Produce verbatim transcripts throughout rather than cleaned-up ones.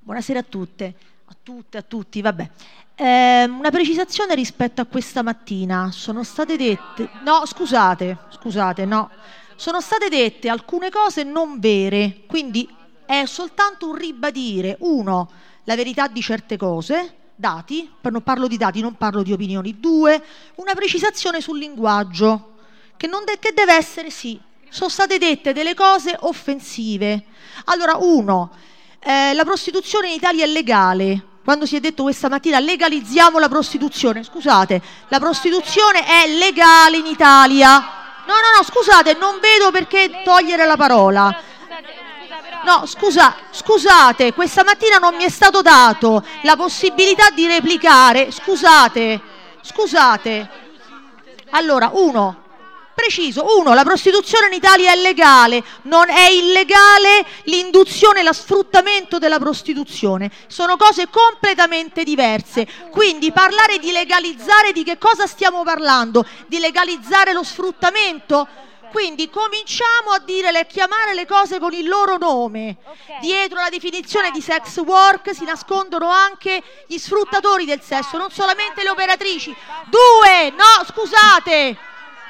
Buonasera a tutte, a tutte, a tutti, vabbè. Eh, una precisazione rispetto a questa mattina. Sono state dette... No, scusate, scusate, no. Sono state dette alcune cose non vere, quindi è soltanto un ribadire, uno, la verità di certe cose, dati, parlo di dati, non parlo di opinioni. Due, una precisazione sul linguaggio, che, non de- che deve essere sì. Sono state dette delle cose offensive. Allora, uno... Eh, la prostituzione in Italia è legale. Quando si è detto questa mattina legalizziamo la prostituzione, scusate, la prostituzione è legale in Italia. No, no, no, scusate, non vedo perché togliere la parola. No, scusa, scusate, questa mattina non mi è stato dato la possibilità di replicare. Scusate, scusate. Allora, uno, preciso, uno, la prostituzione in Italia è legale, non è illegale l'induzione e lo sfruttamento della prostituzione, sono cose completamente diverse. Quindi parlare di legalizzare, di che cosa stiamo parlando? Di legalizzare lo sfruttamento? Quindi cominciamo a dire, a chiamare le cose con il loro nome. Dietro la definizione di sex work si nascondono anche gli sfruttatori del sesso, non solamente le operatrici. Due, no, scusate.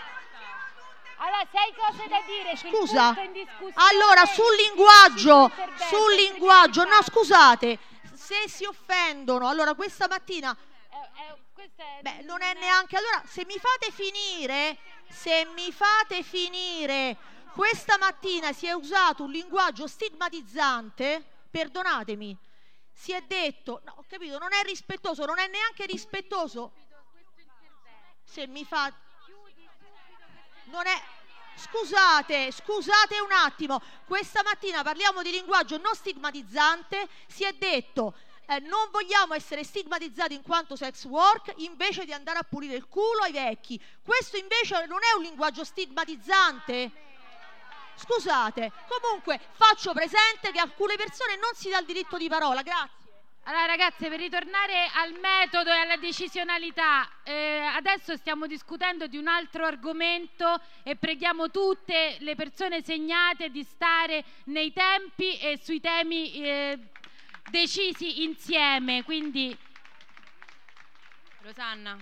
Allora, se hai cose da dire, scusa, allora sul linguaggio, sul linguaggio, no scusate, se si offendono, allora questa mattina, eh, eh, beh, non è neanche, allora se mi fate finire, se mi fate finire, questa mattina si è usato un linguaggio stigmatizzante, perdonatemi, si è detto, no, ho capito, non è rispettoso, non è neanche rispettoso, se mi fa... Non è... Scusate, scusate un attimo, questa mattina parliamo di linguaggio non stigmatizzante, si è detto eh, non vogliamo essere stigmatizzati in quanto sex work invece di andare a pulire il culo ai vecchi. Questo invece non è un linguaggio stigmatizzante? Scusate, comunque faccio presente che a alcune persone non si dà il diritto di parola, grazie. Allora ragazze, per ritornare al metodo e alla decisionalità, eh, adesso stiamo discutendo di un altro argomento e preghiamo tutte le persone segnate di stare nei tempi e sui temi eh, decisi insieme. Quindi Rosanna,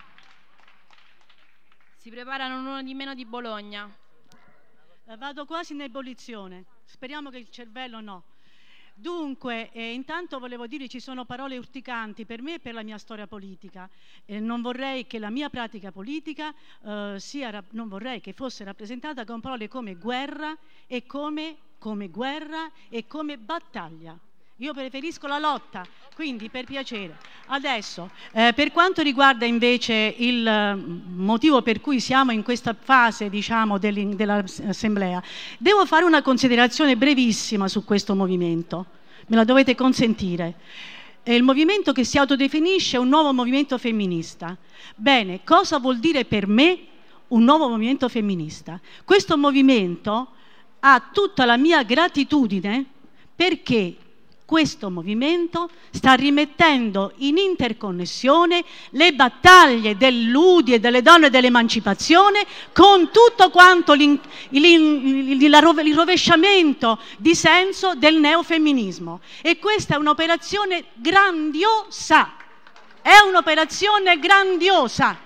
si preparano uno di meno di Bologna. Eh, vado quasi in ebollizione, speriamo che il cervello no. Dunque, eh, intanto volevo dire, ci sono parole urticanti per me e per la mia storia politica. Eh, non vorrei che la mia pratica politica eh, sia, non vorrei che fosse rappresentata con parole come guerra e come, come guerra e come battaglia. Io preferisco la lotta, quindi per piacere. Adesso, eh, per quanto riguarda invece il eh, motivo per cui siamo in questa fase, diciamo, dell'assemblea, devo fare una considerazione brevissima su questo movimento. Me la dovete consentire. È il movimento che si autodefinisce un nuovo movimento femminista. Bene, cosa vuol dire per me un nuovo movimento femminista? Questo movimento ha tutta la mia gratitudine perché questo movimento sta rimettendo in interconnessione le battaglie dell'U D I e delle donne dell'emancipazione con tutto quanto l'in, l'in, il rovesciamento di senso del neofemminismo. E questa è un'operazione grandiosa, è un'operazione grandiosa.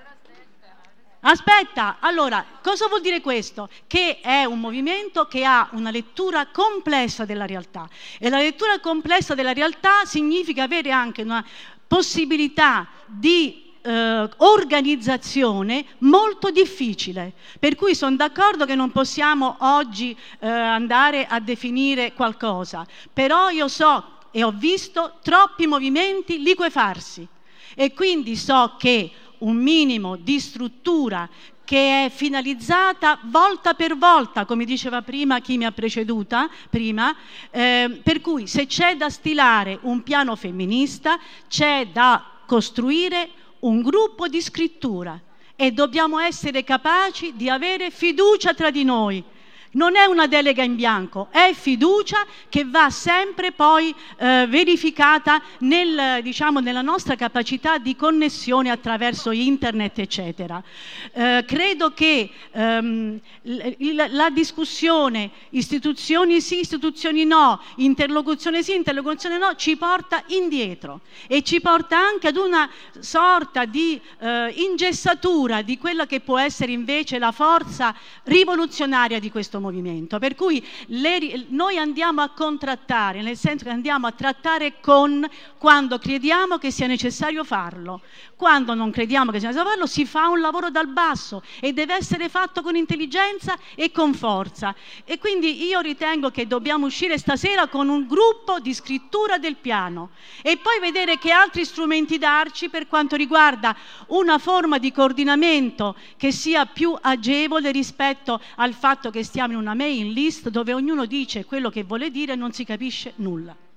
Aspetta, allora, cosa vuol dire questo? Che è un movimento che ha una lettura complessa della realtà e la lettura complessa della realtà significa avere anche una possibilità di eh, organizzazione molto difficile, per cui sono d'accordo che non possiamo oggi eh, andare a definire qualcosa, però io so e ho visto troppi movimenti liquefarsi e quindi so che un minimo di struttura che è finalizzata volta per volta, come diceva prima chi mi ha preceduta, prima, eh, per cui se c'è da stilare un piano femminista, c'è da costruire un gruppo di scrittura e dobbiamo essere capaci di avere fiducia tra di noi. Non è una delega in bianco, è fiducia che va sempre poi eh, verificata nel, diciamo, nella nostra capacità di connessione attraverso internet, eccetera. Eh, credo che ehm, il, la discussione istituzioni sì, istituzioni no, interlocuzione sì, interlocuzione no, ci porta indietro e ci porta anche ad una sorta di eh, ingessatura di quella che può essere invece la forza rivoluzionaria di questo movimento, per cui le, noi andiamo a contrattare, nel senso che andiamo a trattare con quando crediamo che sia necessario farlo. Quando non crediamo che sia necessario farlo, si fa un lavoro dal basso e deve essere fatto con intelligenza e con forza. E quindi io ritengo che dobbiamo uscire stasera con un gruppo di scrittura del piano e poi vedere che altri strumenti darci per quanto riguarda una forma di coordinamento che sia più agevole rispetto al fatto che stiamo in una mailing list dove ognuno dice quello che vuole dire e non si capisce nulla.